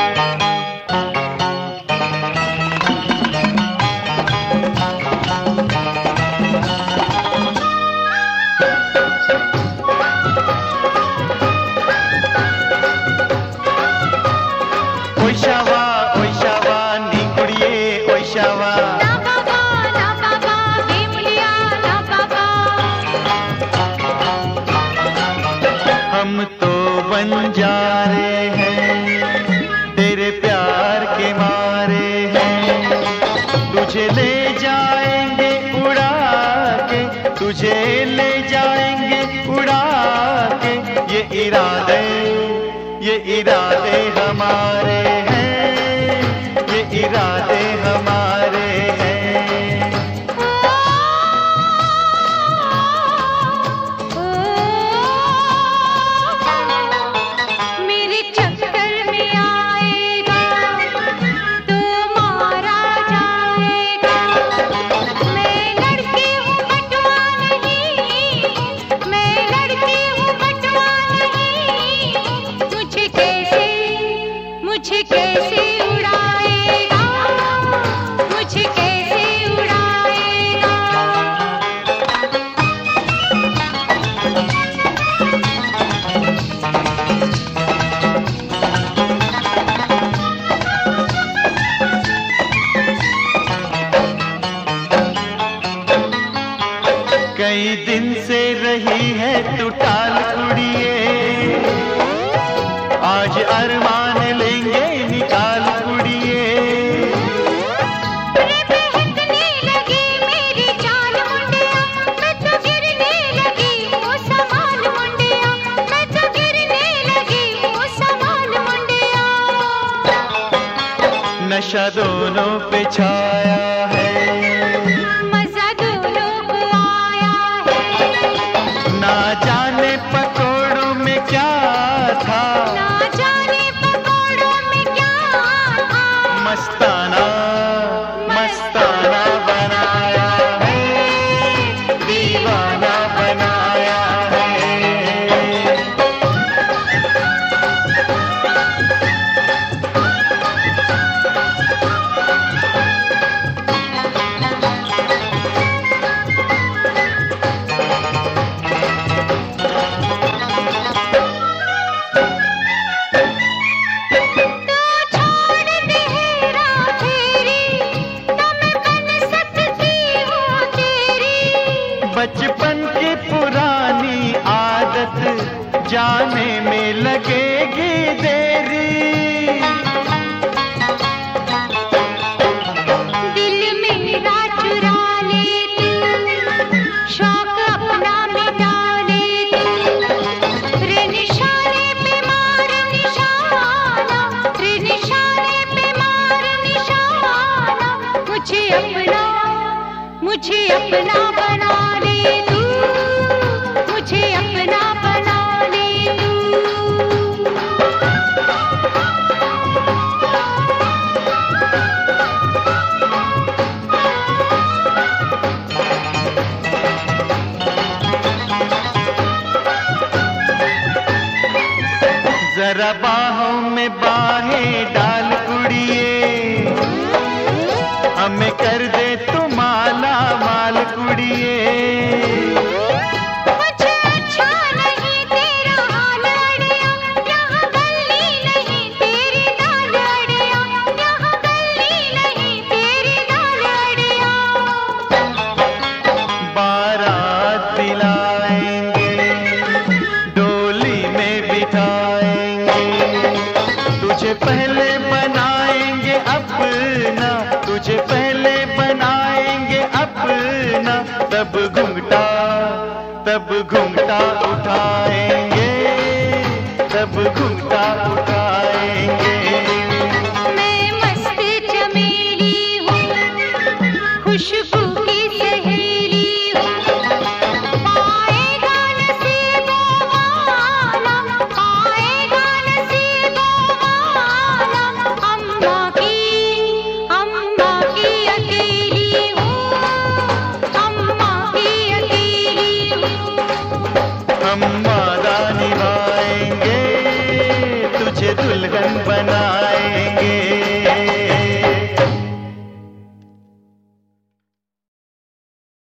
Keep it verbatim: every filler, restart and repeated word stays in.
हम तो बंजारे हैं, तेरे प्यार के मारे हैं। तुझे ले जाएंगे उड़ा के, तुझे ले जाएंगे उड़ा के। ये इरादे, ये इरादे हमारे हैं, ये इरादे हमारे हैं। मुझे कैसे उड़ाएगा, मुझे कैसे उड़ाएगा। कई दिन से रही है तू टाल कुड़िए, आज अरमान लेंगे निकाल कुड़िए। बहकने लगी मेरी चाल मुंडिया, मैं तो गिरने लगी वो संभाल मुंडिया, मैं तो गिरने लगी वो संभाल मुंडिया। नशा दोनों पे छाया है, मजा दोनों को आया है। ना जाने पकोड़ों में क्या था, ना जाने पकोड़ों में क्या था। मस्ताना मस्ताना बनाया है, दीवाना बनाया है। बचपन की पुरानी आदत जाने में लगेगी देरी। दिल मेरा चुरा ले तू, शौक अपना मिटा ले तू। रे निशाने पे मार निशाना, रे निशाने पे मार निशाना। मुझे अपना, मुझे अपना बना ले तू, मुझे अपना बना ले तू। जरा बाहों में बाहें डाल कुड़िए, हमें कर दे तू माला माल कुड़िए। मुझे अच्छा नहीं तेरा हाल अड़िया, यहाँ गली नहीं तेरी दाल अड़िया, यहाँ गली नहीं तेरी दाल अड़िया। बारात दिलाएंगे, डोली में बिठाएंगे, तुझे पहले बनाएंगे अपना, तुझे पहले बनाएंगे अपना। तब घुंघटा, तब घुंघटा उठाएंगे, तब घुंघटा उठाएंगे। मैं मस्त चमेली हूँ, खुशबू की सहेली हूँ। पाएगा नसीबों वाला, पाएगा नसीबों वाला। अम्मा की, अम्मा की अकेली हूँ, अम्मा की अकेली हूँ। हम दुल्हन बनाए।